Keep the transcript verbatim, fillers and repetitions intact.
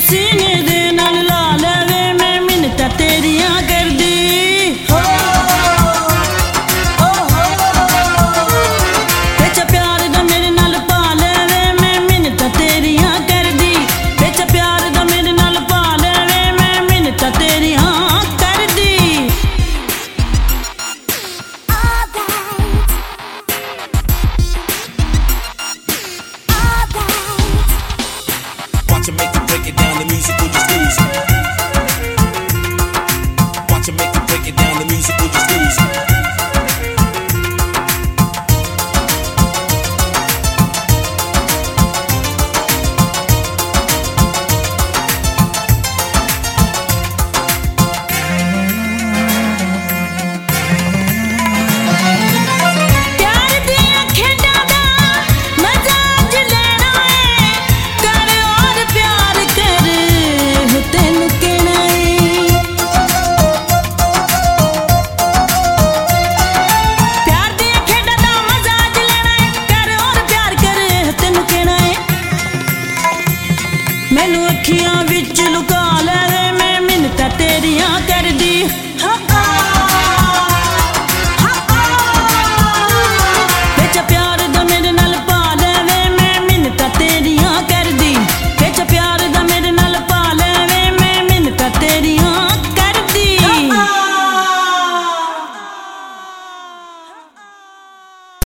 सीने दे नाल ला लेवे मैं मिन्नतां तेरियां करदी हो बिच प्यार दा मेरे नाल पा लेवे मैं मिन्नतां तेरियां करदी बिच प्यार दा मेरे नाल पा लेवे मैं मिन्नतां तेरियां करदी। Watch her make you break it down, the music will just lose. Watch her make you break it down, the music will just lose. प्यार दियां खेडां दा मजा अज लेना है कर और प्यार कर हो तैनू कहना है। प्यार दियां खेडां दा मजा अज लेना है कर और प्यार कर हो तैनू कहना है। मैनू अखियां विच लुका ले मैं मिन्नतां तेरियां